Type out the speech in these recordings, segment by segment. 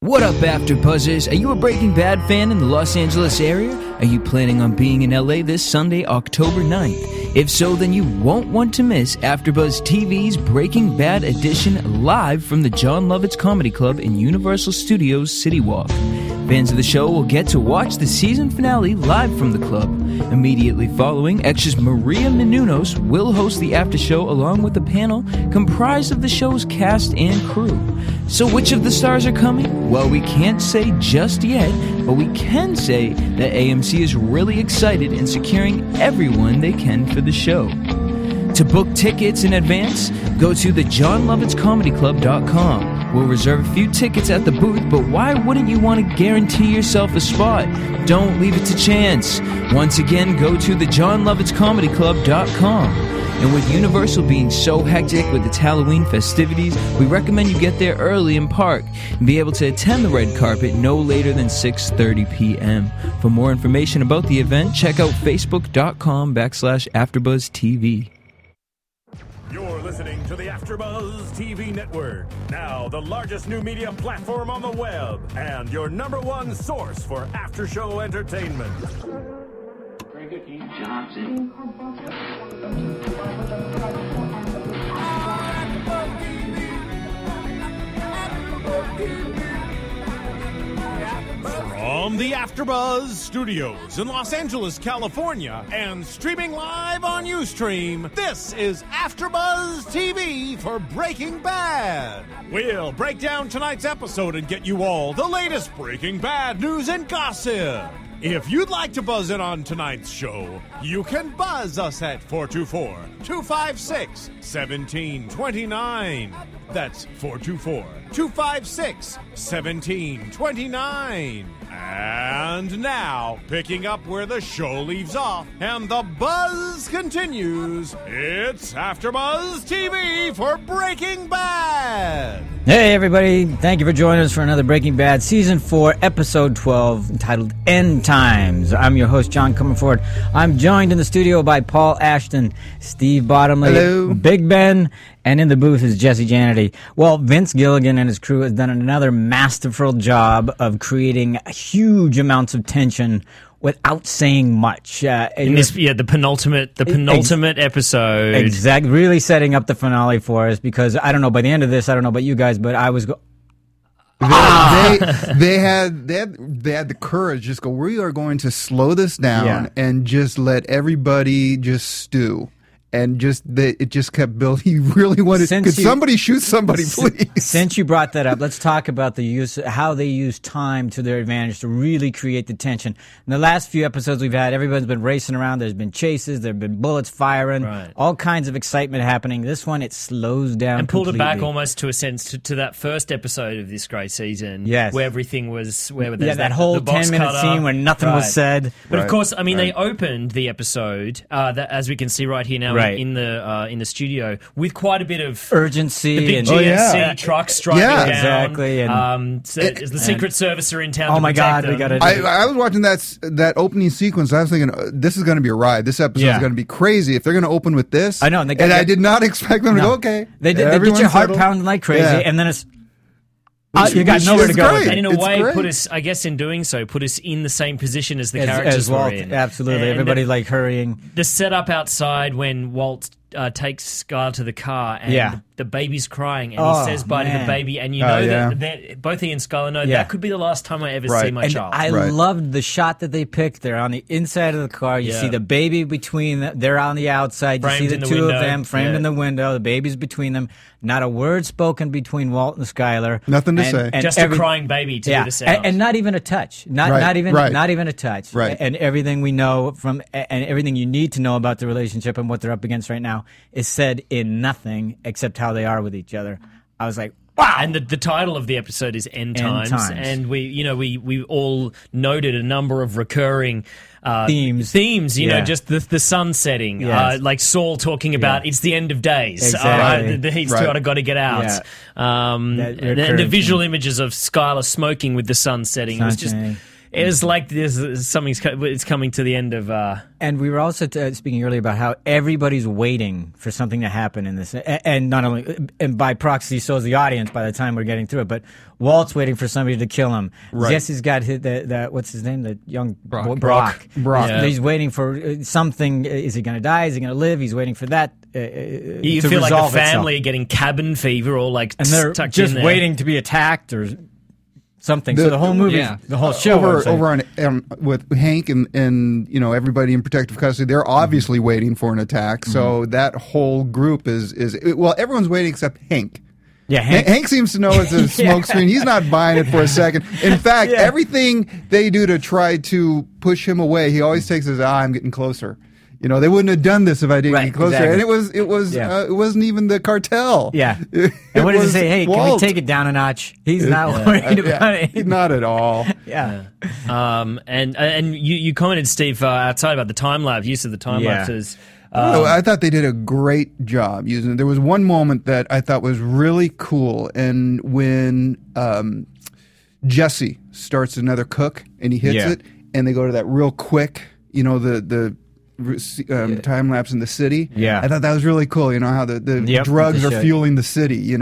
What up, AfterBuzzers? Are you a Breaking Bad fan in the Los Angeles area? Are you planning on being in LA this Sunday, October 9th? If so, then you won't want to miss AfterBuzz TV's Breaking Bad edition live from the Jon Lovitz Comedy Club in Universal Studios City Walk. Fans of the show will get to watch the season finale live from the club. Immediately following, Extra's Maria Menounos will host the after show along with a panel comprised of the show's cast and crew. So which of the stars are coming? Well, we can't say just yet, but we can say that AMC is really excited in securing everyone they can for the show. To book tickets in advance, go to thejonlovitzcomedyclub.com. We'll reserve a few tickets at the booth, but why wouldn't you want to guarantee yourself a spot? Don't leave it to chance. Once again, go to thejonlovitzcomedyclub.com. And with Universal being so hectic with its Halloween festivities, we recommend you get there early and park and be able to attend the red carpet no later than 6:30 p.m. For more information about the event, check out facebook.com/AfterBuzzTV. You're listening to the AfterBuzz TV Network, now the largest new media platform on the web, and your number one source for after-show entertainment. Very good, Keith Johnson. From the AfterBuzz Studios in Los Angeles, California, and streaming live on Ustream, this is AfterBuzz TV for Breaking Bad. We'll break down tonight's episode and get you all the latest Breaking Bad news and gossip. If you'd like to buzz in on tonight's show, you can buzz us at 424-256-1729. That's 424-256-1729. And now, picking up where the show leaves off and the buzz continues, it's AfterBuzz TV for Breaking Bad. Hey everybody, thank you for joining us for another Breaking Bad Season 4, Episode 12, entitled End Times. I'm your host, John Comerford. I'm joined in the studio by Paul Ashton, Steve Bottomley, hello, Big Ben, and in the booth is Jesse Janity. Well, Vince Gilligan and his crew has done another masterful job of creating huge amounts of tension without saying much. The penultimate episode. Exactly, really setting up the finale for us, because I don't know, by the end of this, I don't know about you guys, but I was They had the courage to just go, we are going to slow this down and just let everybody just stew. And it just kept building. He really wanted. Could somebody shoot somebody, please? Since you brought that up, let's talk about how they use time to their advantage to really create the tension. In the last few episodes we've had, everyone's been racing around. There's been chases. There've been bullets firing. Right. All kinds of excitement happening. This one, it slows down and pulled completely. it back almost to a sense to that first episode of this great season. Yes, where everything was that whole 10-minute scene where nothing was said. But of course, I mean, they opened the episode that, as we can see right here now. In the studio with quite a bit of urgency, the big and GMC trucks driving down. Exactly. And, the Secret Service are in town. Oh my God, we got it. I was watching that opening sequence. I was thinking, this is going to be a ride. This episode is going to be crazy. If they're going to open with this, I know, and I did not expect them to go. Okay, they get your heart pounding like crazy, and then it's. You got nowhere to go. And in a way, put us in doing so, put us in the same position as the characters were in. Absolutely. And everybody hurrying. The setup outside when Walt takes Scar to the car and the baby's crying and he says bye to the baby, and you know that both he and Skylar know that could be the last time I ever see my child. I loved the shot that they picked. They're on the inside of the car. You see the baby between them. They're on the outside. You see the two of them framed in the window. The baby's between them. Not a word spoken between Walt and Skylar. Nothing to say. And just a crying baby to do the sound. And not even a touch. Not even a touch. Right. And everything we know and everything you need to know about the relationship and what they're up against right now is said in nothing except how they are with each other. I was like, wow! And the title of the episode is End Times. And we all noted a number of recurring themes. You know, just the sun setting, like Saul talking about it's the end of days. Exactly. He's got to get out. Yeah. And the visual images of Skylar smoking with the sun setting. It was just. It was like it's coming to the end of. And we were also speaking earlier about how everybody's waiting for something to happen in this, and not only, and by proxy, so is the audience by the time we're getting through it. But Walt's waiting for somebody to kill him. Right. Jesse's got what's his name? The young Brock. Yeah. He's waiting for something. Is he going to die? Is he going to live? He's waiting for that. You feel like the family are getting cabin fever, or like, and they're just waiting to be attacked or something. So the whole movie, the whole show, over on with Hank and everybody in protective custody, they're obviously waiting for an attack. So that whole group is everyone's waiting except Hank. Yeah, Hank seems to know it's a smokescreen. He's not buying it for a second. In fact, everything they do to try to push him away, he always takes his I'm getting closer. They wouldn't have done this if I didn't get closer. Exactly. And it wasn't even the cartel. Yeah. And what did he say? Hey, Walt. Can we take it down a notch? He's not worried about it. Not at all. Yeah. And you commented, Steve, outside about the time lapse, use of the time lapses. I thought they did a great job using it. There was one moment that I thought was really cool, and when Jesse starts another cook and he hits it, and they go to that real quick, the time lapse in the city. Yeah, I thought that was really cool. How the drugs are fueling the city.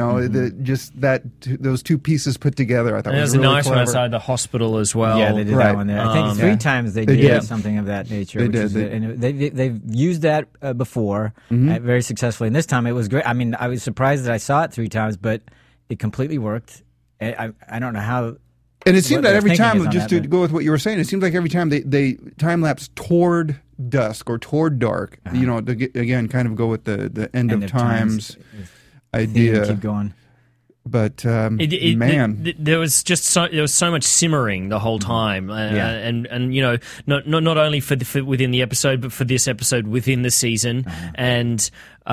Those two pieces put together. I thought was really nice clever. one outside the hospital as well. Yeah, they did that one there. I think 3 times they did something of that nature. They've used that before very successfully, and this time it was great. I mean, I was surprised that I saw it 3 times, but it completely worked. I don't know how. And it seemed that every time, just to go with what you were saying, it seemed like every time they time lapse toward dusk or toward dark, again, kind of go with the end of times idea. Keep going. But man, there was so much simmering the whole time, and not only for within the episode, but for this episode within the season, and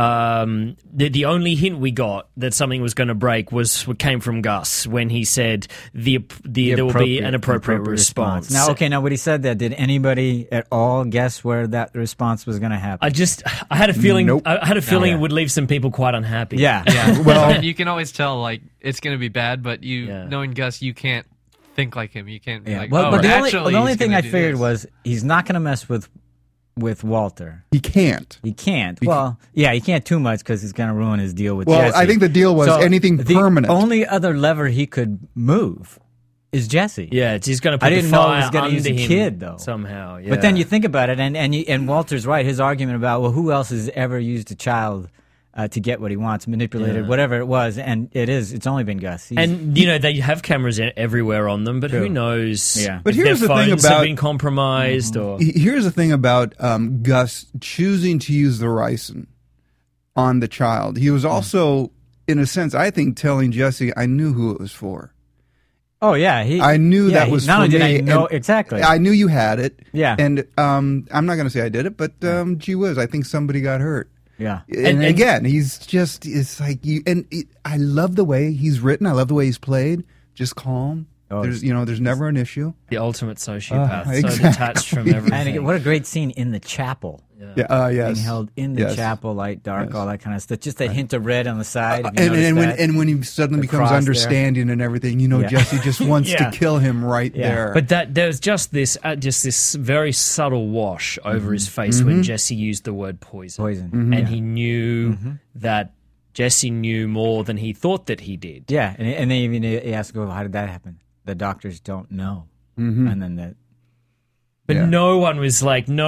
the only hint we got that something was going to break came from Gus when he said there will be an appropriate response. Now, when he said that, did anybody at all guess where that response was going to happen? I had a feeling. Nope. I had a feeling it would leave some people quite unhappy. Yeah. Well, and you can always tell it's going to be bad, but knowing Gus, you can't think like him. You can't be like, but the only thing I figured was he's not going to mess with Walter. He can't. He can't too much because he's going to ruin his deal with Jesse. I think the deal was anything permanent. The only other lever he could move is Jesse. Yeah, he's going to put the fire under him. I didn't know he was going to use a kid, though. Somehow, yeah. But then you think about it, and Walter's right. His argument about, who else has ever used a child to get what he wants, manipulated, whatever it was, and it's only been Gus. And they have cameras everywhere on them, but who knows? Yeah. But here's the thing about have been compromised. Or here's the thing about Gus choosing to use the ricin on the child. He was also, in a sense, I think, telling Jesse, "I knew who it was for." Oh yeah, I knew that was not for only me. Did I know exactly. I knew you had it. Yeah, and I'm not going to say I did it, but gee whiz, I think somebody got hurt. Yeah, and again, it's like you. And I love the way he's written. I love the way he's played. Just calm. There's never an issue. The ultimate sociopath, so detached from everything. And what a great scene in the chapel. Yes. Being held in the chapel, light, dark, all that kind of stuff. Just a hint of red on the side. And when he suddenly becomes understanding and everything, Jesse just wants to kill him right there. But there's just this very subtle wash over his face when Jesse used the word poison. And he knew that Jesse knew more than he thought that he did. Yeah, and they even asked, how did that happen? The doctors don't know. And then that. But no one was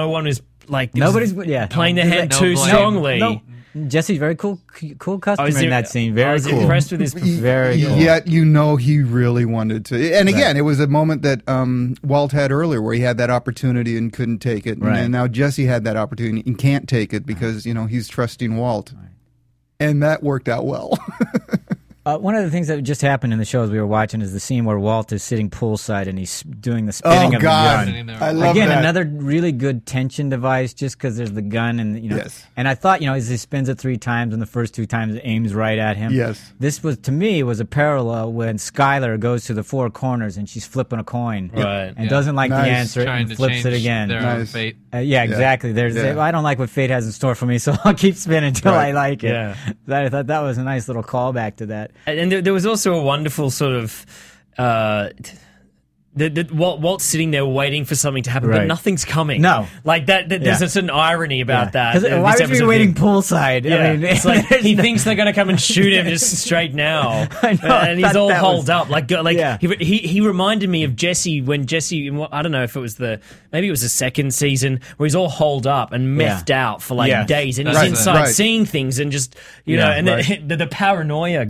nobody's playing their hand too strongly. No. Jesse's very cool customer in that scene. Very cool. I was impressed with his very cool. Yet he really wanted to. And again, it was a moment that Walt had earlier where he had that opportunity and couldn't take it. And now Jesse had that opportunity and can't take it because, he's trusting Walt. Right. And that worked out well. One of the things that just happened in the shows we were watching is the scene where Walt is sitting poolside and he's doing the spinning of the gun. I love that. Another really good tension device just because there's the gun and Yes. And I thought as he spins it 3 times and the first 2 times it aims right at him. Yes. This was to me was a parallel when Skylar goes to the 4 corners and she's flipping a coin and doesn't like the answer and flips it again. Nice. Fate. Exactly. I don't like what fate has in store for me, so I'll keep spinning until I like it. Yeah. I thought that was a nice little callback to that. And there was also a wonderful sort of Walt's sitting there waiting for something to happen, but nothing's coming. No. Like that there's a certain irony about that. Why would you be waiting poolside? Yeah. I mean, it's like he thinks they're going to come and shoot him just straight now. I know, and he's all holed up. He reminded me of Jesse when Jesse, I don't know if it was maybe it was the second season, where he's all holed up and methed out for days, and he's inside seeing things and just, and the paranoia,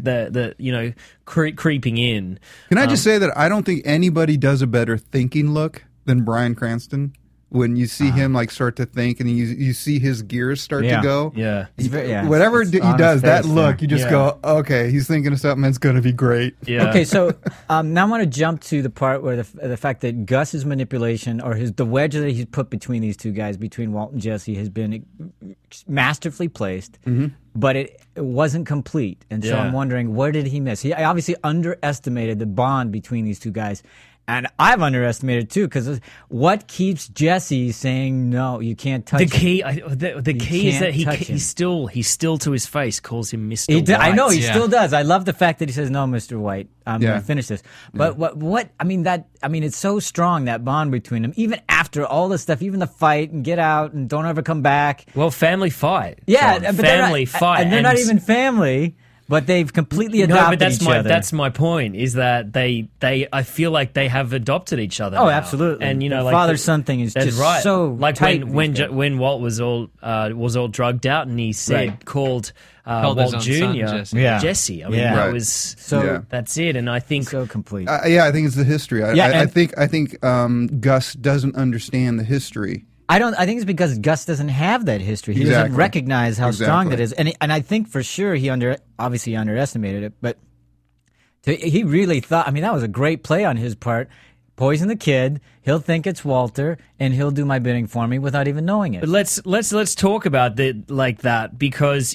creeping in. Can I just say that I don't think anybody does a better thinking look than Bryan Cranston? When you see him start to think, and you see his gears start to go, whatever he does, that look, you just go, okay, he's thinking of something that's going to be great. Yeah. Okay, so now I want to jump to the part where the fact that Gus's manipulation, or the wedge that he's put between these two guys, between Walt and Jesse, has been masterfully placed, but it wasn't complete. And so I'm wondering, where did he miss? He obviously underestimated the bond between these two guys. And I've underestimated too, because what keeps Jesse saying no? You can't touch him. The key is that he's still to his face calls him Mr. White. I know he still does. I love the fact that he says, "No, Mr. White, I'm going to finish this." But what? I mean, it's so strong, that bond between them, even after all this stuff, even the fight and get out and don't ever come back. Well, family fight. Yeah, John. But family fight, and they're not even family. But they've completely adopted each other. That's my point, is that I feel like they have adopted each other. Oh, now. Absolutely. And the father-son thing is just so tight. When Walt was all drugged out, and he said called Walt Jr. Jesse. I mean, that was so. That's it. And I think so complete. I think it's the history. I think Gus doesn't understand the history. I think it's because Gus doesn't have that history. He doesn't recognize how strong that is, and I think for sure he obviously underestimated it. But he really thought. I mean, that was a great play on his part. Poison the kid. He'll think it's Walter, and he'll do my bidding for me without even knowing it. But let's talk about that, because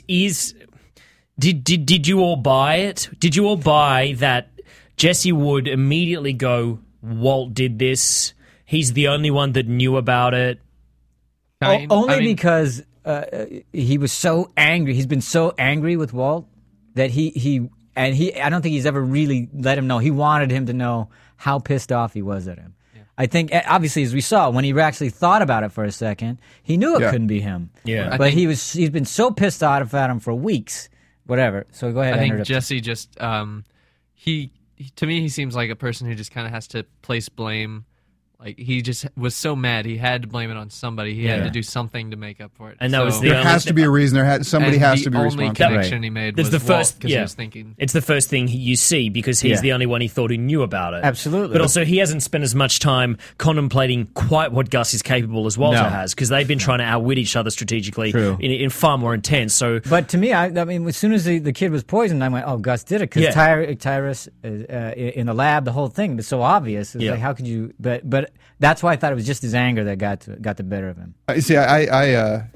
did you all buy it? Did you all buy that Jesse would immediately go, Walt did this? He's the only one that knew about it. Because he was so angry. He's been so angry with Walt that I don't think he's ever really let him know. He wanted him to know how pissed off he was at him. Yeah. I think, obviously, as we saw, when he actually thought about it for a second, he knew it couldn't be him. Yeah. But he's been so pissed off at him for weeks. Whatever. So go ahead. I think Jesse just to me, he seems like a person who just kind of has to place blame. Like, he just was so mad, he had to blame it on somebody. He had to do something to make up for it. And that was there has to be a reason. Somebody has to be responsible. The only connection he made was Walt, because he was thinking. It's the first thing you see, because he's the only one he thought who knew about it. Absolutely. But also, he hasn't spent as much time contemplating quite what Gus is capable as Walter has, because they've been trying to outwit each other strategically in far more intense. So, but to me, I mean, as soon as the kid was poisoned, I went, "Oh, Gus did it," because Tyrus in the lab, the whole thing was so obvious. It's like, how could you? But that's why I thought it was just his anger that got the better of him. See, I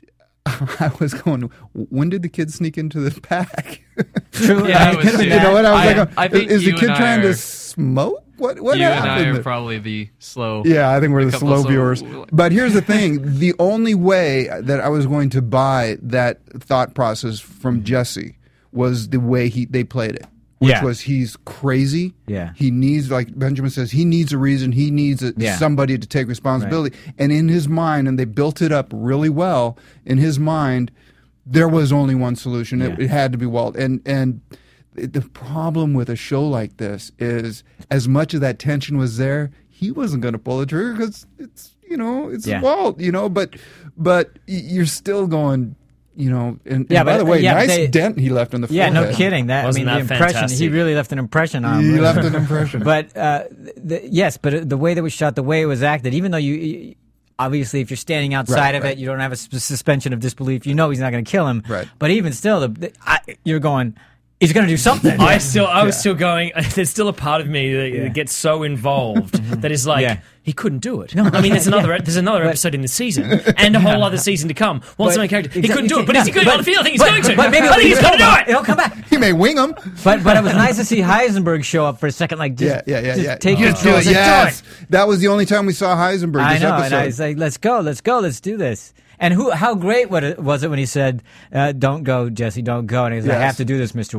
was going, when did the kid sneak into the pack? True. Yeah, you know what? I was like, is the kid trying to smoke? What you happened? and I are probably the slow. Yeah, I think we're the slow viewers. But here's the thing. The only way that I was going to buy that thought process from Jesse was the way they played it. Which was, he's crazy. Yeah. He needs, like Benjamin says, he needs a reason. He needs somebody to take responsibility. Right. And in his mind, and they built it up really well, in his mind, there was only one solution. It had to be Walt. And the problem with a show like this is, as much of that tension was there, he wasn't going to pull the trigger because it's Walt, but you're still going... and by the way, nice dent he left on the forehead. Yeah, no kidding. The impression, fantastic? he really left an impression on him. He left an impression. But but the way that was shot, the way it was acted, even though you obviously, if you're standing outside of it, you don't have a suspension of disbelief. You know he's not going to kill him. Right. But even still, you're going, he's going to do something. I was still going. There's still a part of me that gets so involved that is like, he couldn't do it. No, I mean, there's another episode in the season and a whole other season to come. What's the main character? He couldn't do it, but is he going to? I think he's going to. But maybe I think he's going to do it. He'll come back. He may wing him. But it was nice to see Heisenberg show up for a second. Like, just take control. Yes, that was the only time we saw Heisenberg. I this know, episode. and I was like, let's go, let's do this. And how great was it when he said, "Don't go, Jesse, don't go," and he was like, "I have to do this, Mr. White."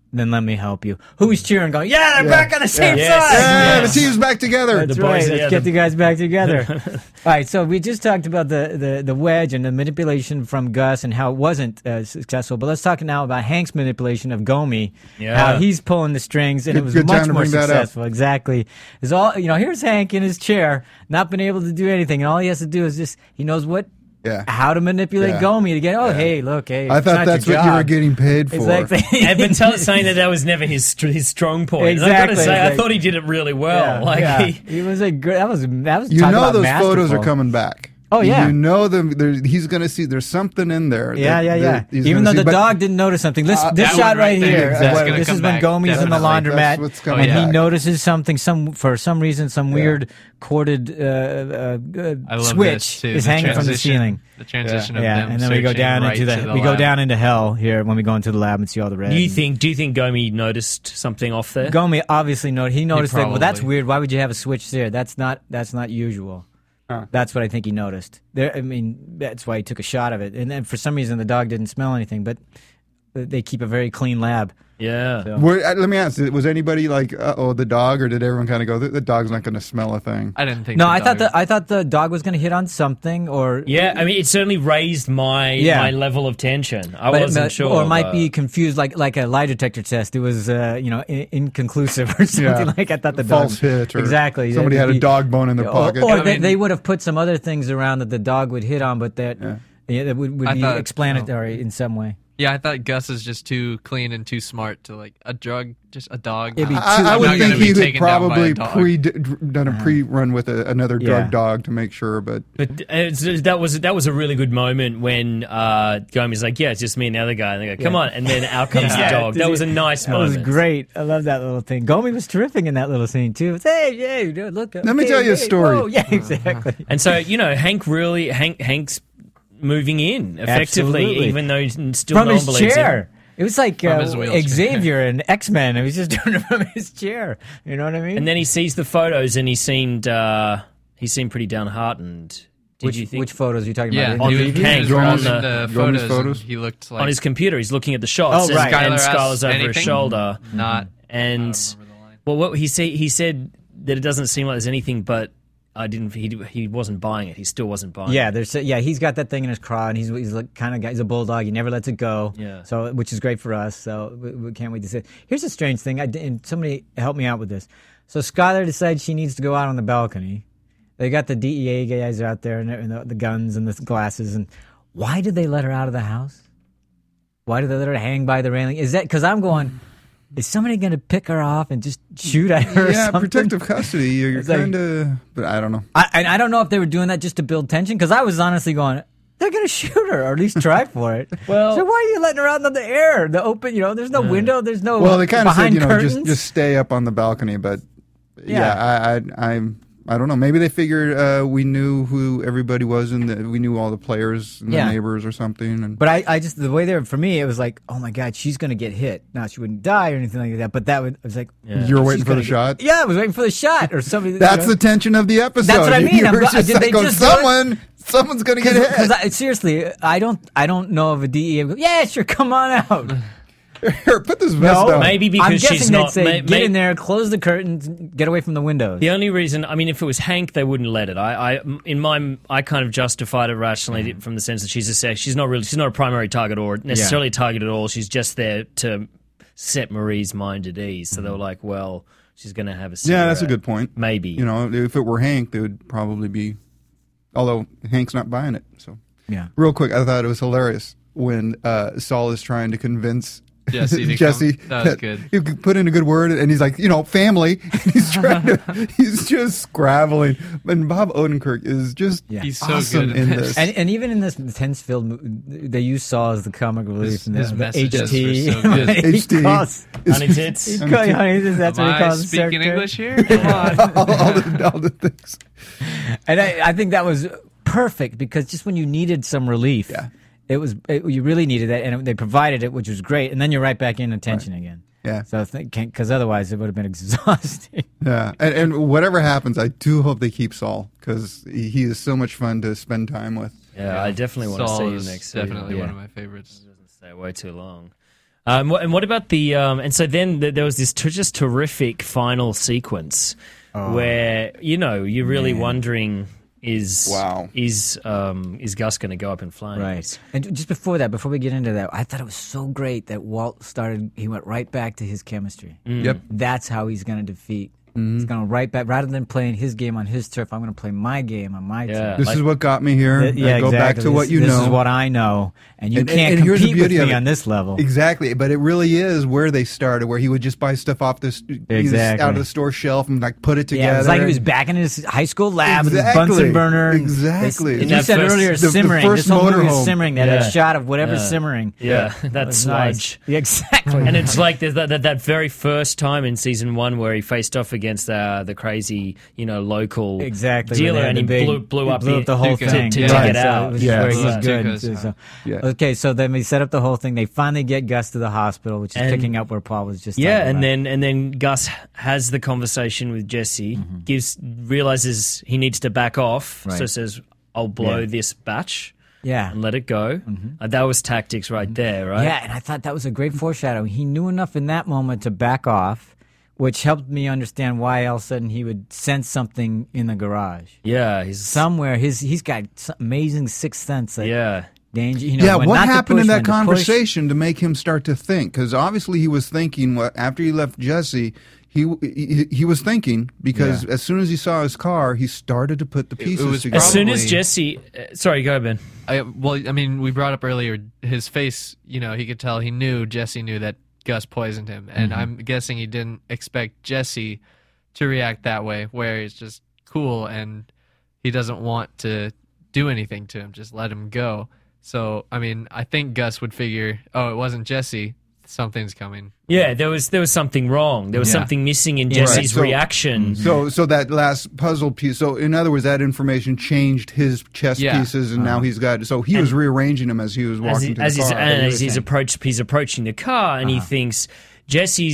then let me help you. Who's cheering going, yeah, they're back on the same side. Yeah, the team's back together. That's right. Let's get the guys back together. All right, so we just talked about the wedge and the manipulation from Gus and how it wasn't successful, but let's talk now about Hank's manipulation of Gomi, how he's pulling the strings, and it was much more successful. Exactly. It's all, here's Hank in his chair, not been able to do anything, and all he has to do is just, he knows how to manipulate Gomi to get, hey, look, hey. I thought that's what you were getting paid for. Exactly. I've been saying that was never his strong point. Exactly. And I've got to say, I thought he did it really well. He was a great, that was those photos are coming back. Oh, yeah. You know them. He's going to see there's something in there. Yeah. Even though the dog didn't notice something. This shot right here, this is when Gomi's in the laundromat, and he notices something, for some reason, some weird corded switch is hanging from the ceiling. The transition of them and then we go down into hell here when we go into the lab and see all the red. Do you think Gomi noticed something off there? Gomi obviously noticed. He noticed that. Well, that's weird. Why would you have a switch there? That's not usual. That's what I think he noticed. That's why he took a shot of it. And then for some reason the dog didn't smell anything, but they keep a very clean lab. Yeah. So. Let me ask, was anybody like, the dog, or did everyone kind of go, the dog's not going to smell a thing? I didn't think No, I thought the dog was going to hit on something, or... Yeah, it certainly raised my level of tension. I wasn't sure. Or might be confused, like a lie detector test. It was, inconclusive or something like I thought the dog... False hit. Or exactly. Somebody had a dog bone in their pocket. Or they would have put some other things around that the dog would hit on, but that would be explanatory in some way. Yeah, I thought Gus is just too clean and too smart to a dog. I would think he would probably done a pre-run with another drug dog to make sure, but that was a really good moment when Gomi's like, it's just me and the other guy, and they go, come on, and then out comes the dog. That was a nice moment. That was great. I love that little thing. Gomi was terrific in that little scene too. It's, hey, look. Let me tell you a story. Whoa. Yeah, exactly. And so Hank's moving in effectively, even though he's still from no his one believes chair. him. It was like Xavier and X-Men. He was just doing it from his chair. You know what I mean? And then he sees the photos, and he seemed pretty downhearted. Which photos are you talking about? On the photos. He looked like on his computer. He's looking at the shots. Oh, right. And Skylar's over his shoulder. Not. And what he said that it doesn't seem like there's anything, but he wasn't buying it. He still wasn't buying it. He's got that thing in his craw, and he's like kind of guy. He's a bulldog. He never lets it go. Yeah. So, which is great for us. So we can't wait to see it. Here's a strange thing. And somebody help me out with this. So Skylar decides she needs to go out on the balcony. They got the DEA guys out there and the guns and the glasses. And why did they let her out of the house? Why did they let her hang by the railing? Is that because I'm going? Is somebody going to pick her off and just shoot at her? Yeah, or something? protective custody. You're kind of, but I don't know. I don't know if they were doing that just to build tension, because I was honestly going, they're going to shoot her, or at least try for it. Well, so why are you letting her out in the air, the open? There's no window, there's no. Well, they kind of said, curtains. just stay up on the balcony, but I don't know. Maybe they figured we knew who everybody was, and we knew all the players and the neighbors or something. And... But I just, the way they were, for me, it was like, oh my God, she's going to get hit. Now, she wouldn't die or anything like that, but I was like... Yeah. You were waiting for the shot? Yeah, I was waiting for the shot or something. That's the tension of the episode. That's what I mean. Someone's going to get hit. Because seriously, I don't know of a DEA. Yeah, sure, come on out. Here, put this vest on. Maybe because she's not. Get in there, close the curtains, get away from the windows. The only reason, if it was Hank, they wouldn't let it. I kind of justified it rationally from the sense that she's not a primary target or necessarily a target at all. She's just there to set Marie's mind at ease. So they were like, well, she's going to have a cigarette. Yeah, that's a good point. Maybe. If it were Hank, they would probably be. Although Hank's not buying it, so yeah. Real quick, I thought it was hilarious when Saul is trying to convince. Jesse, that was good. He put in a good word, and he's like, family. He's he's just scrabbling. And Bob Odenkirk is just he's so awesome good in this. And even in this tense film, they use Saul as the comic relief. His messages HT. were so good. HT. Honey tits. That's what he calls speaking English here? Come on. all the things. And I think that was perfect, because just when you needed some relief. Yeah. You really needed that, and they provided it, which was great. And then you're right back in attention again. Yeah. So because otherwise it would have been exhausting. Yeah, and whatever happens, I do hope they keep Saul, because he is so much fun to spend time with. Yeah, I definitely want to see him next season. Definitely one of my favorites. He doesn't stay away too long. And what about the? And so then there was this just terrific final sequence where you're really wondering. Is Gus going to go up in flames? Right. And just before we get into that, I thought it was so great that Walt he went right back to his chemistry. Yep. That's how he's going to defeat. He's going to right back, rather than playing his game on his turf, I'm going to play my game on my turf. This is what got me here. Go back to what you know. This is what I know. And you can't compete with me on this level. Exactly. But it really is where they started, where he would just buy stuff off this out of the store shelf and put it together. Yeah, it was like he was back in his high school lab with his Bunsen burner. Exactly. And you said earlier simmering. This whole movie is simmering. That shot of whatever's simmering. Yeah, that sludge. Nice. Exactly. And it's like there's that very first time in season 1 where he faced off against the crazy, local dealer, and he blew up the whole thing to get out. Where he was good. Okay, so then we set up the whole thing. They finally get Gus to the hospital, which is picking up where Paul was just. Yeah, and then Gus has the conversation with Jesse. Realizes he needs to back off, so says, "I'll blow this batch." Yeah, and let it go. That was tactics right there, right? Yeah, and I thought that was a great foreshadowing. He knew enough in that moment to back off, which helped me understand why all of a sudden he would sense something in the garage. Yeah, somewhere. He's got amazing sixth sense. Danger. What happened in that conversation to make him start to think? Because obviously he was thinking after he left Jesse. He was thinking because as soon as he saw his car, he started to put the pieces together. As soon as Jesse, sorry, go ahead, Ben. We brought up earlier his face. He could tell Jesse knew that Gus poisoned him, and I'm guessing he didn't expect Jesse to react that way, where it's just cool and he doesn't want to do anything to him, just let him go. So, I think Gus would figure, it wasn't Jesse, something's coming. Yeah, there was something wrong. There was something missing in Jesse's reaction. So that last puzzle piece. So in other words, that information changed his chess pieces, and now he's got. So he was rearranging them as he was walking to the car. As he's approaching the car, and he thinks Jesse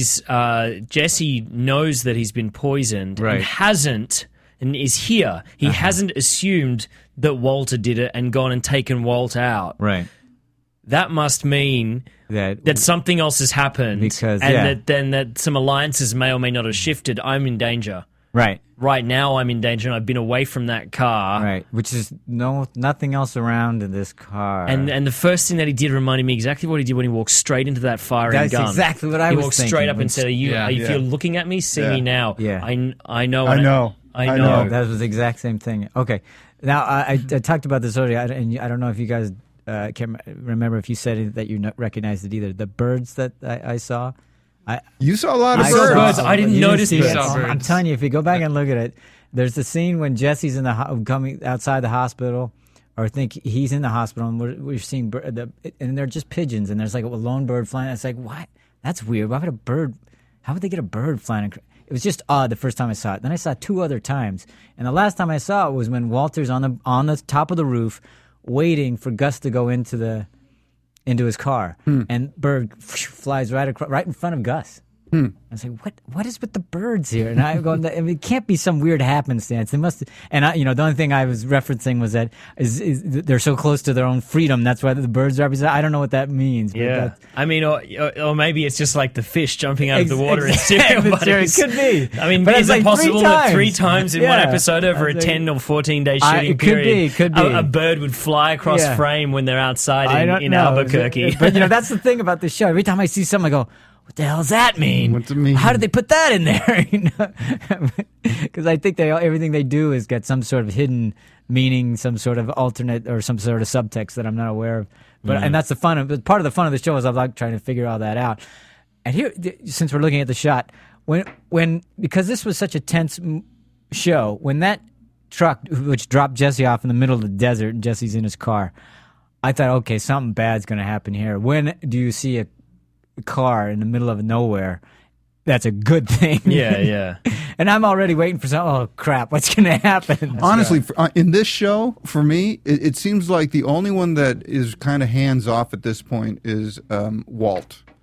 knows that he's been poisoned and hasn't, and is here. He hasn't assumed that Walter did it and gone and taken Walt out. Right. That must mean that something else has happened, that some alliances may or may not have shifted. I'm in danger. Right. Right now, I'm in danger, and I've been away from that car. Right. Which is nothing else around in this car. And the first thing that he did reminded me exactly what he did when he walked straight into that firing gun. That's exactly what I was thinking. He walked straight up and said, if you're looking at me, see me now. Yeah. I know. I know. That was the exact same thing. Okay. Now, I talked about this earlier, and I don't know if you guys can't remember if you said that you recognized it either. The birds that I saw. You saw a lot of birds. I didn't notice birds. I'm telling you, if you go back and look at it, there's the scene when Jesse's coming outside the hospital, or I think he's in the hospital, and we're seeing and they're just pigeons, and there's like a lone bird flying. It's like, what? That's weird. Why would a bird? How would they get a bird flying? It was just odd the first time I saw it. Then I saw it 2 other times, and the last time I saw it was when Walter's on the top of the roof, waiting for Gus to go into his car, and bird flies right in front of Gus. I was like, what is with the birds here? And I go, it can't be some weird happenstance. They must. And the only thing I was referencing was that is they're so close to their own freedom. That's why the birds represent. I don't know what that means. But or maybe it's just like the fish jumping out of the water in cereal buddies. It could be. But is it possible that 3 times in one episode over a 10 or 14 day shooting period, could be. A bird would fly across frame when they're outsid in Albuquerque? But that's the thing about this show. Every time I see something, I go, what the hell does that mean? What's it mean? How did they put that in there? Because I think everything they do has got some sort of hidden meaning, some sort of alternate or some sort of subtext that I'm not aware of. But and that's the fun of part of the fun of the show is I'm like trying to figure all that out. And here, since we're looking at the shot, when because this was such a tense show, when that truck which dropped Jesse off in the middle of the desert and Jesse's in his car, I thought, okay, something bad's going to happen here. When do you see a car in the middle of nowhere? That's a good thing. Yeah. And I'm already waiting for oh crap, what's going to happen? Honestly, in this show, for me, it seems like the only one that is kind of hands off at this point is Walt.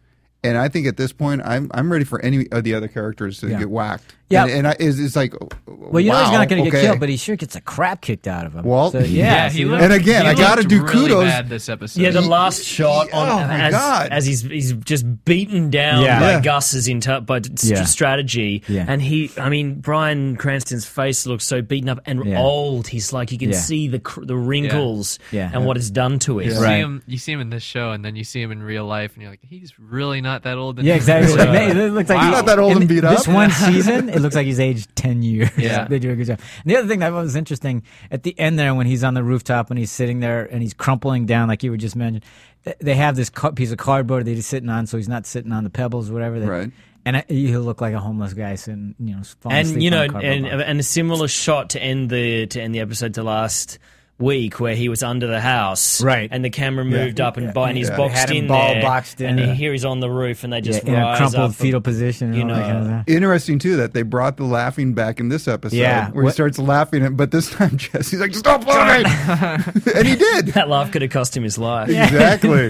And I think at this point, I'm ready for any of the other characters to get whacked. Yeah, it's like, well, you know he's not going to get killed, but he sure gets a crap kicked out of him. Walt, so, he looked, and again, I got to do really kudos. Bad this episode. Yeah, the last shot on as he's just beaten down by Gus's strategy, and Bryan Cranston's face looks so beaten up and old. He's like, you can see the wrinkles and what it's done to him. You see him in this show, and then you see him in real life, and you're like, he's really not that old. Yeah, exactly. It looks like he's not that old and beat up. This one season, it looks like he's aged 10 years. Yeah. They do a good job. And the other thing that was interesting, at the end there when he's on the rooftop and he's sitting there and he's crumpling down like you were just mentioning, they have this piece of cardboard that he's sitting on so he's not sitting on the pebbles or whatever. Right. And he'll look like a homeless guy sitting, falling asleep on a cardboard box. And a similar shot to end the episode to last week where he was under the house, right? And the camera moved up and he's boxed in there, boxed in, and here he's on the roof, and they just in a crumpled fetal position. Interesting too that they brought the laughing back in this episode, where he starts laughing, but this time Jesse's like, "Stop laughing," and he did. That laugh could have cost him his life. Exactly.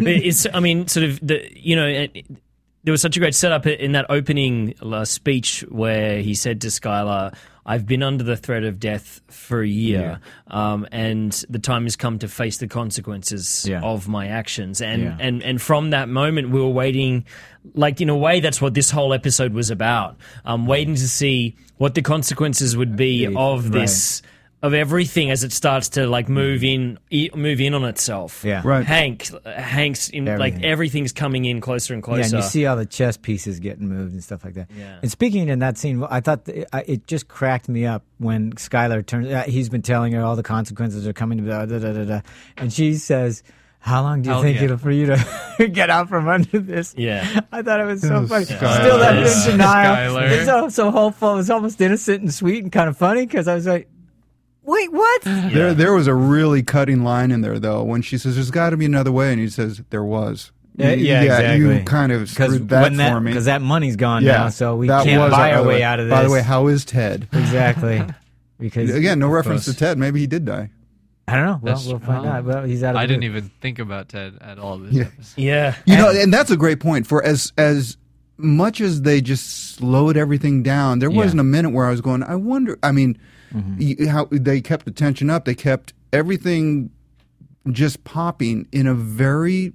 There was such a great setup in that opening speech where he said to Skylar, I've been under the threat of death for a year, and the time has come to face the consequences of my actions. And from that moment, we were waiting, like in a way, that's what this whole episode was about, waiting to see what the consequences would be of this. Of everything as it starts to like move in on itself. Yeah, right. Hank's in like everything's coming in closer and closer. Yeah, and you see all the chess pieces getting moved and stuff like that. Yeah. And speaking in that scene, I thought it just cracked me up when Skylar turns. He's been telling her all the consequences are coming. And she says, "How long do you think it'll for you to get out from under this?" Yeah, I thought it was so funny. Skylar. Still that in denial. Skylar. It's so hopeful. It was almost innocent and sweet and kind of funny because I was like, wait, what? There was a really cutting line in there, though, when she says, "There's got to be another way," and he says, "There was." Exactly. You kind of screwed that for me. Because that money's gone now, so we can't buy our way out of this. By the way, how is Ted? Exactly. Because again, no reference to Ted. Maybe he did die. I don't know. Well, we'll find out. Well, he's out of I didn't even think about Ted at all this episode. Yeah. And that's a great point. For as much as they just slowed everything down, there wasn't a minute where I was going, I wonder, I mean, how they kept the tension up. They kept everything just popping in a very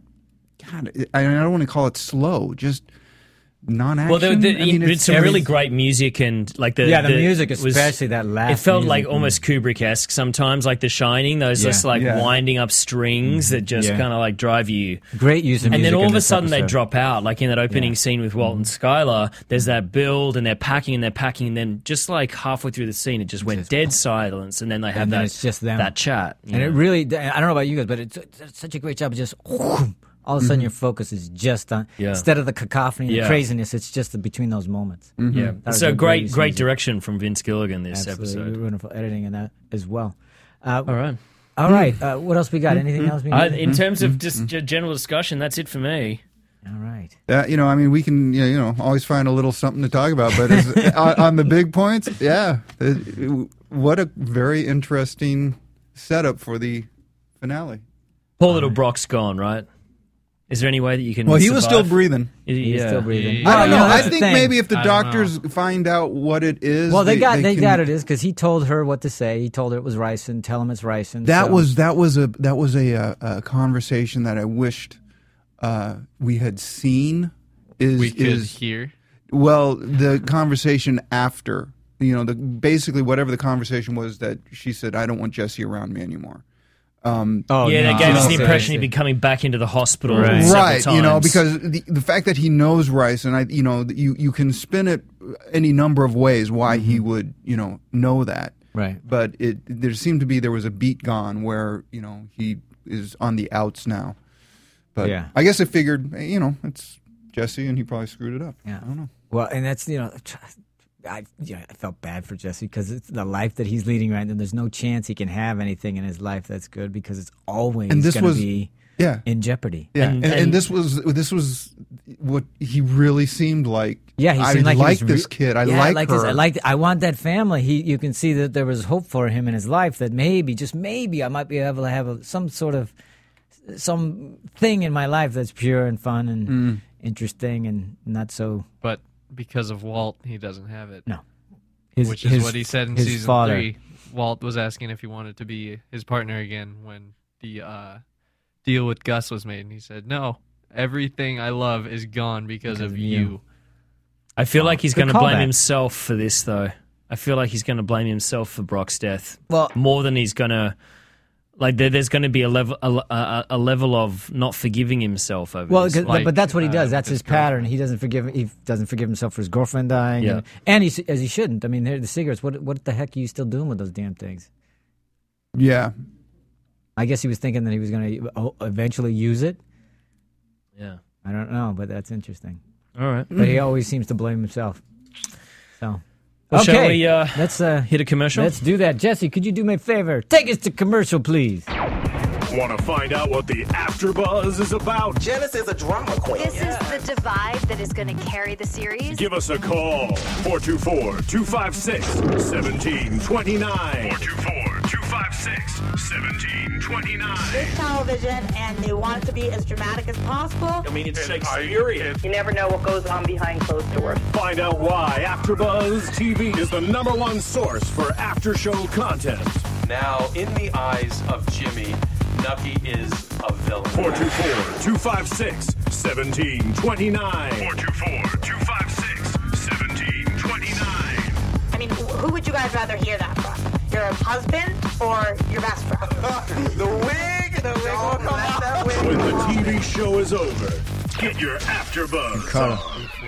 I don't want to call it slow, just non-action. Well, it's some really great music and like the music, especially that last. It felt music, like almost Kubrick-esque sometimes, like The Shining. Those just like winding up strings that just kind of like drive you. Great use of music. And then all of a sudden they drop out, like in that opening scene with Walt and Skylar. There's that build, and they're packing, and then just like halfway through the scene, it just went dead silence, and then they have it's just them. that chat. And it really, I don't know about you guys, but it's such a great job of just. All of a sudden, your focus is just on instead of the cacophony and craziness. It's just between those moments. Yeah, so great direction from Vince Gilligan this episode. Wonderful editing in that as well. All right. What else we got? Anything else? In terms of just general discussion, that's it for me. All right. I mean, we can always find a little something to talk about, but on the big points, what a very interesting setup for the finale. Poor little Brock's gone, right? Is there any way that you can? Well, he survive? was still breathing. He's still breathing. I don't know. I think maybe if the doctors find out what it is, well, they got it is because he told her what to say. He told her it was ricin. Tell him it's ricin. That was a conversation that I wished we had seen. We could hear. Well, the conversation after, basically whatever the conversation was that she said, "I don't want Jesse around me anymore." That gave us the impression he'd be coming back into the hospital, right? Times. Because the fact that he knows Rice, and you can spin it any number of ways why he would, know that, right? But there was a beat gone where he is on the outs now. But I guess I figured, it's Jesse, and he probably screwed it up. Yeah, I don't know. Well, and that's I felt bad for Jesse because it's the life that he's leading right now. There's no chance he can have anything in his life that's good because it's always going to be in jeopardy. Yeah, and this was what he really seemed like. Yeah, he seemed like this kid. I like her. I want that family. You can see that there was hope for him in his life. That maybe, just maybe, I might be able to have some thing in my life that's pure and fun, and interesting and not so. But because of Walt, he doesn't have it. No. Which is what he said in season 3. Walt was asking if he wanted to be his partner again when the deal with Gus was made, and he said, "No, everything I love is gone because of you." I feel like he's going to blame himself for this, though. I feel like he's going to blame himself for Brock's death. Well, more than he's going to. Like there's going to be a level of not forgiving himself over this. But that's what he does. That's his pattern. He doesn't forgive himself for his girlfriend dying. Yeah. and he shouldn't. I mean, the cigarettes. What the heck are you still doing with those damn things? Yeah. I guess he was thinking that he was going to eventually use it. Yeah. I don't know, but that's interesting. All right. But he always seems to blame himself. So. Well, okay, shall we let's hit a commercial? Let's do that. Jesse, could you do me a favor? Take us to commercial, please. Want to find out what the AfterBuzz is about? Janice is a drama queen. This is the divide that is going to carry the series. Give us a call. 424-256-1729. 424-256-1729. It's television, and they want it to be as dramatic as possible. I mean, it's Shakespearean. You never know what goes on behind closed doors. Find out why AfterBuzz TV is the #1 source for after-show content. Now, in the eyes of Jimmy, Nucky is a villain. 424-256-1729. 424-256-1729. I mean, who would you guys rather hear that from? Your husband or your best friend? The wig will come out. When the TV show is over, get your AfterBuzz on.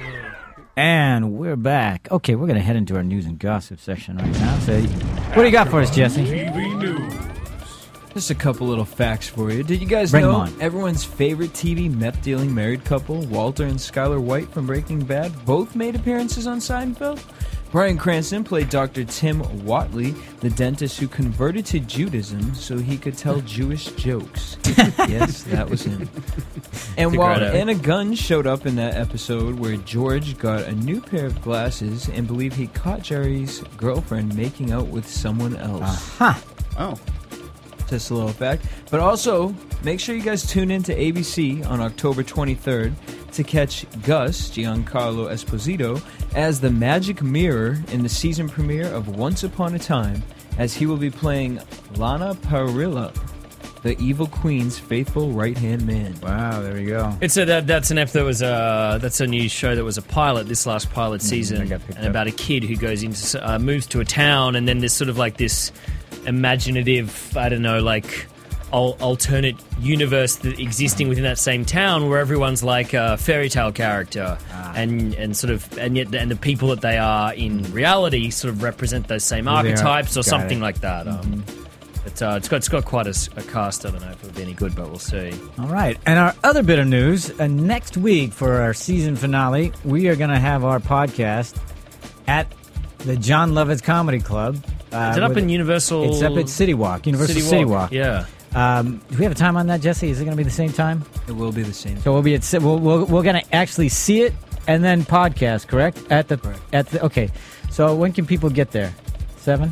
And we're back. Okay, we're going to head into our news and gossip section right now. So, what do you got for us, Jesse? TV news. Just a couple little facts for you. Did you guys Bring know 'em on. everyone's favorite TV meth-dealing married couple, Walter and Skylar White from Breaking Bad, both made appearances on Seinfeld? Bryan Cranston played Dr. Tim Whatley, the dentist who converted to Judaism so he could tell Jewish jokes. Yes, that was him. And while Anna Gunn showed up in that episode where George got a new pair of glasses and believed he caught Jerry's girlfriend making out with someone else. Oh. Just a little fact. But also, make sure you guys tune in to ABC on October 23rd to catch Gus, Giancarlo Esposito, as the Magic Mirror in the season premiere of Once Upon a Time, as he will be playing Lana Parrilla, the evil queen's faithful right-hand man. Wow, there we go. That's an ep that was that's a new show that was a pilot this last pilot season, and about a kid who goes into moves to a town, and then there's sort of like this imaginative, I don't know, like alternate universe that existing within that same town where everyone's like a fairy tale character, and yet the people that they are in reality sort of represent those same archetypes or something like that. It's got quite a cast. I don't know if it'll be any good, but we'll see. All right. And our other bit of news, next week for our season finale, we are going to have our podcast at the John Lovitz Comedy Club. Is it up in Universal? It's up at City Walk, Universal City Walk. Yeah. Do we have a time on that, Jesse? Is it going to be the same time? It will be the same. So we'll be at we're going to actually see it and then podcast, correct? Okay. So when can people get there? 7?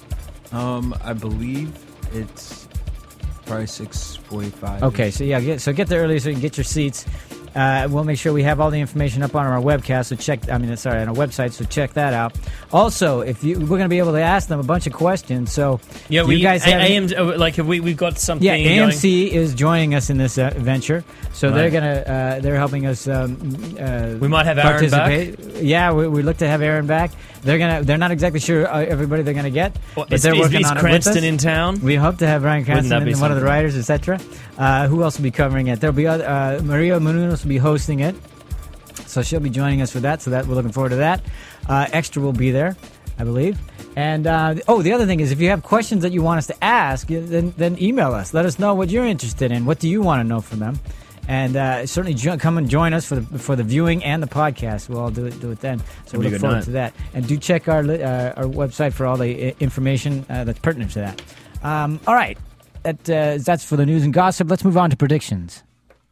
I believe it's probably 6:45. Okay, so yeah, get there early so you can get your seats. We'll make sure we have all the information up on our webcast. So on our website. So check that out. Also, we're going to be able to ask them a bunch of questions. So yeah, you guys we've got something. Yeah, AMC is joining us in this venture. So right. they're helping us. We might have Aaron back. Yeah, we look to have Aaron back. They're not exactly sure everybody they're going to get, but they're working on it with us. Is Cranston in town? We hope to have Bryan Cranston and one of the writers, etc. Who else will be covering it? There'll be Maria Menounos will be hosting it, so she'll be joining us for that. So that we're looking forward to that. Extra will be there, I believe. And the other thing is, if you have questions that you want us to ask, then email us. Let us know what you're interested in. What do you want to know from them? And certainly come and join us for the viewing and the podcast. We'll all do it then. So we look forward to that. And do check our website for all the information that's pertinent to that. All right, that's for the news and gossip. Let's move on to predictions.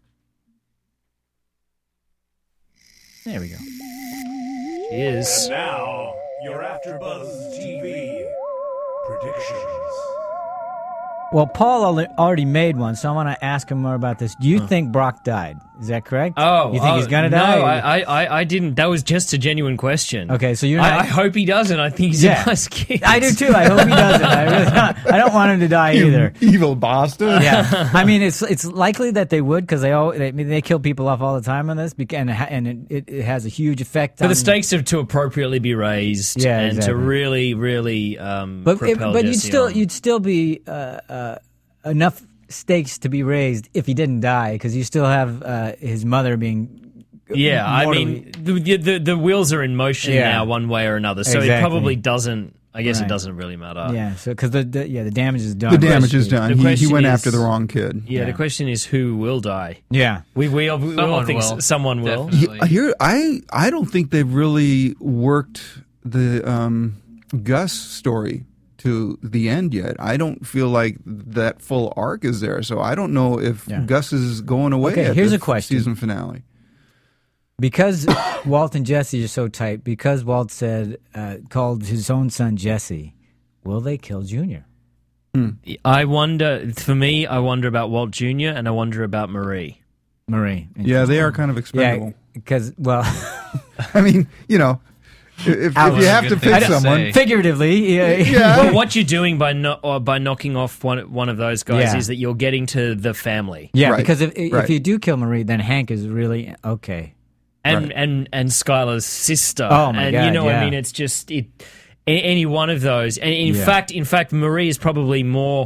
There we go. Cheers. And now your AfterBuzz TV predictions. Well, Paul already made one, so I want to ask him more about this. Do you think Brock died? Is that correct? Oh, you think he's gonna die? No, I didn't. That was just a genuine question. Okay, so you're. I hope he doesn't. I think he's a nice kid. I do too. I hope he doesn't. I don't want him to die either. Evil bastard. Yeah, I mean it's likely that they would because they kill people off all the time on this, and it has a huge effect. But the stakes have to appropriately be raised, and exactly. to really, really. But you'd still be enough stakes to be raised if he didn't die, because you still have his mother being. Yeah, I mean the wheels are in motion now, one way or another. So it probably doesn't. I guess it doesn't really matter. Yeah, so because the damage is done. The damage is done. He went after the wrong kid. Yeah, the question is who will die. Yeah, we all think someone will. Here, I don't think they've really worked the Gus story to the end yet. I don't feel like that full arc is there, so I don't know if Gus is going away. Okay, here's a question. Season finale. Because Walt and Jesse are so tight, because Walt called his own son Jesse, will they kill Junior? I wonder, for me, I wonder about Walt Jr. and I wonder about Marie. Yeah, they are kind of expendable. Yeah, because, well... I mean, you know, if you have to pick someone... Figuratively, Well, what you're doing by knocking off one of those guys is that you're getting to the family. Yeah, because if you do kill Marie, then Hank is really... Okay. And Skylar's sister. Oh my God! You know, I mean, it's just any one of those. And in fact, Marie is probably more.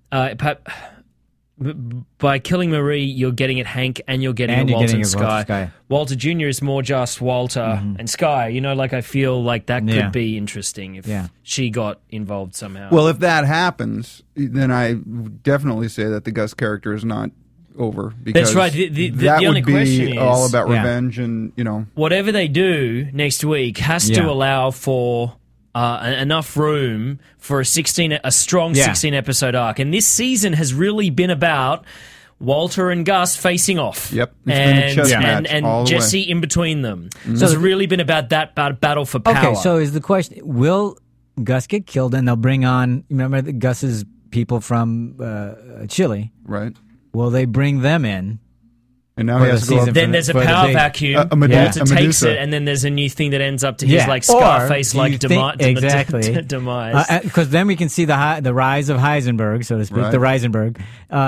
By killing Marie, you're getting at Hank and you're getting at Walter and Sky. Walter Jr. is more just Walter and Sky. You know, like I feel like that could be interesting if she got involved somehow. Well, if that happens, then I definitely say that the Gus character is not over, because that's right. The that only would be question is all about revenge, and you know, whatever they do next week has to allow for enough room for a strong 16 episode arc. And this season has really been about Walter and Gus facing off. Yep, it's been a chess match and Jesse in between them. So it's really been about that battle for power. Okay, so is the question: will Gus get killed, and they'll bring on? Remember Gus's people from Chile, right? Will they bring them in? And now he has to go up. Then there's a power vacuum. Walter takes it, and then there's a new thing that ends up to his like Scarface-like demise. Because then we can see the rise of Heisenberg, so to speak, the Reisenberg.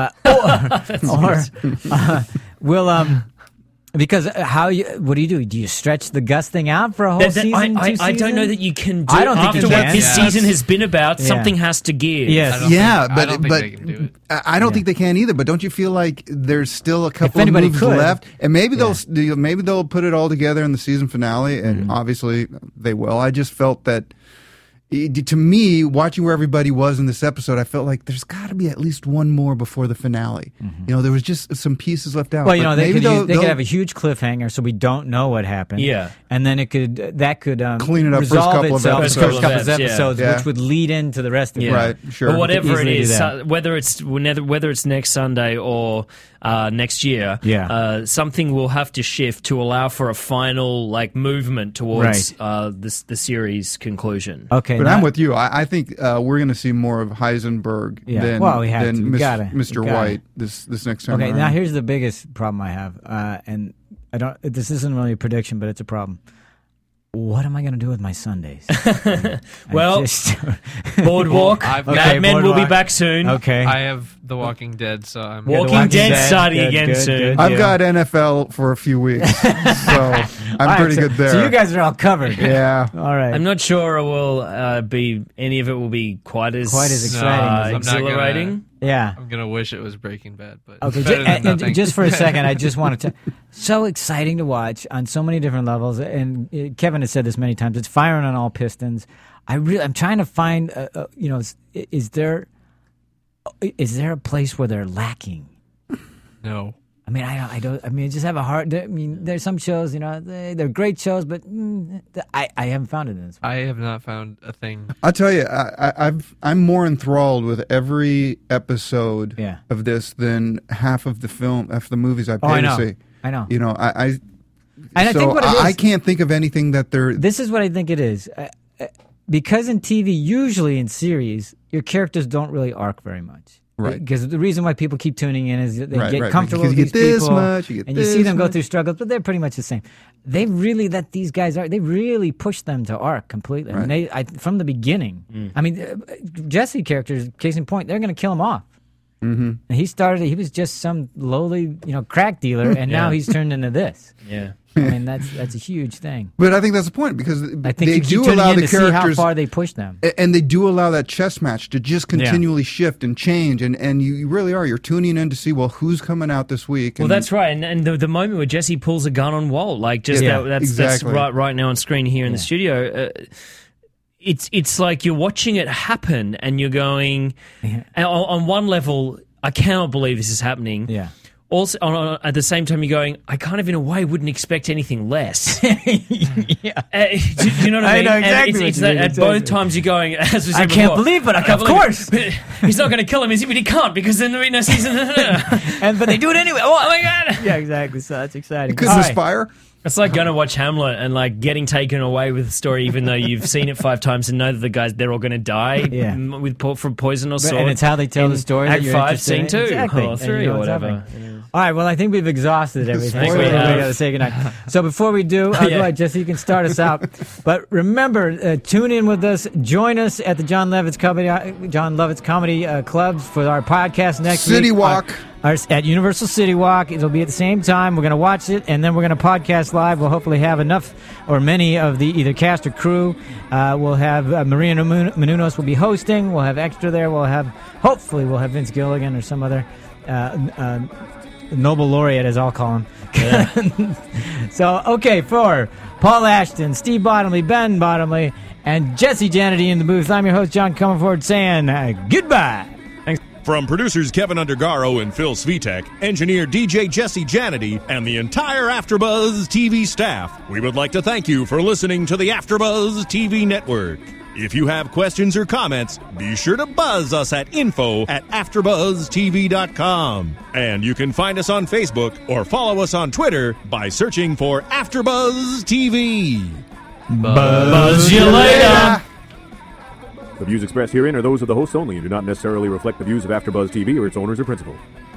Because what do you do? Do you stretch the Gus thing out for a whole season? I don't know that you can do I don't think after what this season has been about. Something has to give. Yes. But I don't think they can either. But don't you feel like there's still a couple of moves left? And maybe they'll put it all together in the season finale, and obviously they will. I just felt that. To me, watching where everybody was in this episode, I felt like there's got to be at least one more before the finale. You know, there was just some pieces left out. Well, you know, they could have a huge cliffhanger, so we don't know what happened. Yeah, and then that could clean it up first couple of episodes, which would lead into the rest of it. Right, sure. But whatever it is, whether it's next Sunday or next year, something will have to shift to allow for a final movement towards the series conclusion. Okay. But I'm with you. I think we're going to see more of Heisenberg than Mr. White this next time. Okay, around. now here's the biggest problem I have, and I don't. This isn't really a prediction, but it's a problem. What am I going to do with my Sundays? Boardwalk. Mad Men will be back soon. Okay. I have The Walking Dead, so I'm Walking Dead starting again soon. I've got NFL for a few weeks, so I'm pretty good there. So you guys are all covered. Yeah. All right. I'm not sure it will any of it will be quite as exciting, exhilarating. Yeah. I'm going to wish it was Breaking Bad, but and just for a second, I just wanted to... So exciting to watch on so many different levels, and Kevin has said this many times, it's firing on all pistons. I'm trying to find, is there a place where they're lacking? No. I mean, I don't. I mean, I just have a hard. I mean, there's some shows, they're great shows, but I haven't found it in this one. I have not found a thing. I'll tell you, I'm more enthralled with every episode of this than half of the movies I pay to see. I know. You know, I think what it is, I can't think of anything that they're. This is what I think it is. Because in TV, usually in series, your characters don't really arc very much. Right. Because the reason why people keep tuning in is that they get comfortable with these people. And you see them go through struggles, but they're pretty much the same. They really let these guys they really push them to arc completely. Right. I mean, from the beginning. I mean, Jesse characters, case in point, they're going to kill him off. Mm-hmm. And he was just some lowly, crack dealer, and now he's turned into this. Yeah. I mean, that's a huge thing. But I think that's the point, because I think they you do keep allow the to see characters how far they push them, and they do allow that chess match to just continually shift and change, and you really you're tuning in to see who's coming out this week. Well, that's right, and the moment where Jesse pulls a gun on Walt, like that's right now on screen here in the studio. It's like you're watching it happen, and you're going, on one level, I cannot believe this is happening. Yeah. Also, at the same time, you're going, I kind of, in a way, wouldn't expect anything less. Yeah. Do you know what I mean? I know exactly. It's that at both times you're going, as we said before, can't believe it. Of course. He's not going to kill him, is he? But he can't, because then there ain't no season. But they do it anyway. Oh my God. Yeah, exactly. So that's exciting. Couldn't aspire. It's like going to watch Hamlet and like getting taken away with the story, even though you've seen it 5 times and know that they're all going to die from poison or sword. And it's how they tell the story. Act 5, scene 2, or 3, or whatever. All right, well, I think we've exhausted everything. We got to say goodnight. So before we do, go ahead, Jesse, you can start us out. But remember, tune in with us. Join us at the John Lovitz Comedy Clubs for our podcast next week. City Walk. At Universal City Walk. It'll be at the same time. We're going to watch it, and then we're going to podcast live. We'll hopefully have enough or many of the either cast or crew. We'll have Maria Menounos will be hosting. We'll have Extra there. Hopefully we'll have Vince Gilligan or some other Nobel laureate, as I'll call him. Yeah. So, okay, for Paul Ashton, Steve Bottomley, Ben Bottomley, and Jesse Janity in the booth, I'm your host, John Comerford, saying goodbye. From producers Kevin Undergaro and Phil Svitek, engineer DJ Jesse Janity, and the entire AfterBuzz TV staff, we would like to thank you for listening to the AfterBuzz TV network. If you have questions or comments, be sure to buzz us at info@AfterBuzzTV.com. And you can find us on Facebook or follow us on Twitter by searching for AfterBuzz TV. Buzz you later! The views expressed herein are those of the hosts only and do not necessarily reflect the views of AfterBuzz TV or its owners or principals.